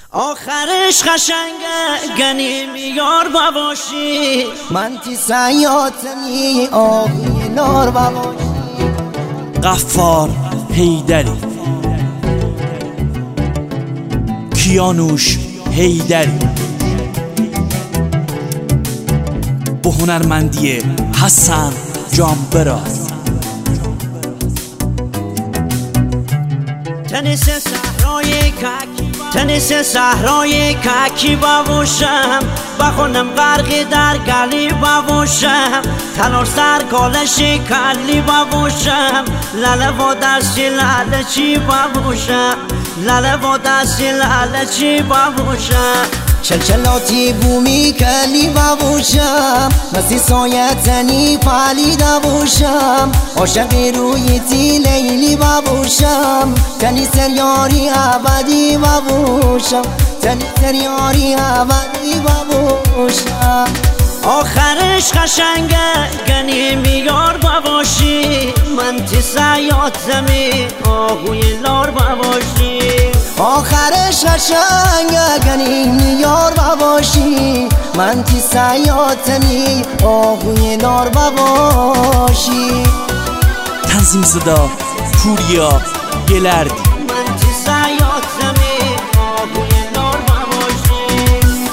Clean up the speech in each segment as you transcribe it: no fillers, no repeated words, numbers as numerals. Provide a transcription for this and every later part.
آخرش قشنگه گنیم یار باشی، من تی سیاتمی آهوی نار باشی. غفار حیدری، کیانوش حیدری، با هنرمندی حسن جانبراز. تنیس صحرای ککی باشم، بخونم غرقی در گلی باشم، تنور سر کالش کلی باشم، لاله و دستی لاله چی باشم، لاله و دستی لاله چی باشم. چلچلاتی بومی کلی باشم، مسی سایتنی پالی باشم، عاشقی روی تی لیلی باشم، تنی سریاری ابدی باشم، تنی سریاری ابدی باشم. آخرش قشنگه گنیم یار باشی، من تی سیاتمی آهوی لار باشی. آخرش قشنگه گنیم یار باشی، من تی سیاتمی آهوی نار باشی. تنظیم صدا پوریا گلردی. من تی سیاتمی آهوی نار باشی،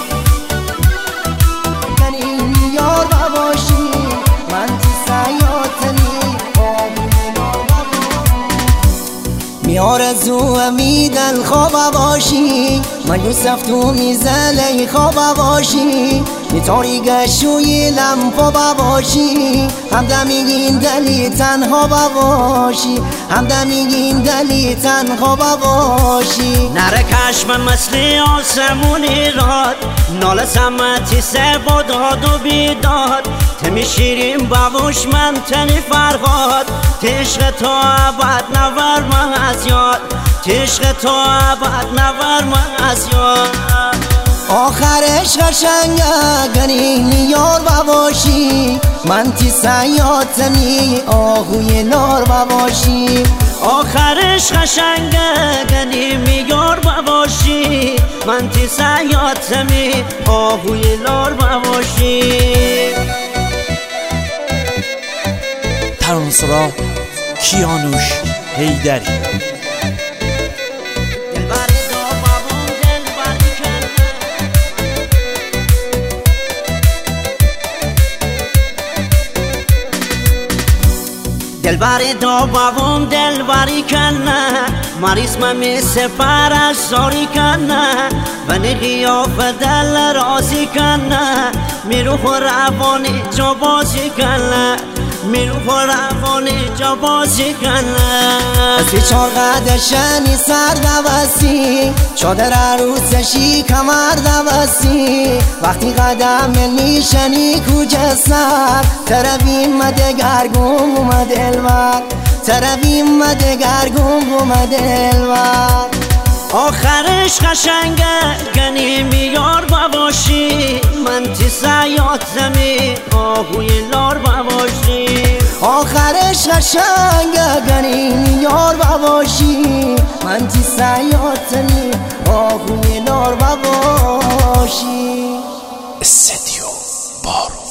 گنیم یار باشی، من تی سیاتمی آهوی نار باشی. میارزو امیدن خواب باشی، من یوسف تو میزلی خواب باشی، میتاری گشوی لمپا باشی، همدمیگین دلی تنها باشی، همدمیگین دلی تنها باشی. نره کشم مثل آسمونی راد، نال سمتی سه با داد و بیداد، تمی شیرین بابوش من تنی فرهاد، تشق تو عبد نور من از یاد، تشق تو عبد نور من از یاد. آخرش قشنگه گنیم یار باشی، من تی سیاتمی آهوی نار باشی. آخرش قشنگه گنیم یار باشی، من تی سیاتمی آهوی لار باشی. ترانه‌سرا کیانوش حیدری. دلبری دا بابم دلبری کنه، مریض ممی سپرش زاری کنه، بنی قیاف دل رازی کنه، میروح و روانی جا بازی کنه، میروح و روانی جا بازی کنه. سی چار قدشنی سر دوستی، چادر عروسشی کمر دوستی، وقتی قدم میشنی کوچه سر، تربیم دگرگون اومد الور، تربیم دگرگون اومد الور. آخرش قشنگه گنیم یار باشی، من تی سیاتمی آهوی لار باشی. آخرش قشنگه گنیم یار باشی، من تی سیاتمی آهوی نار باشی. استدیو بارون.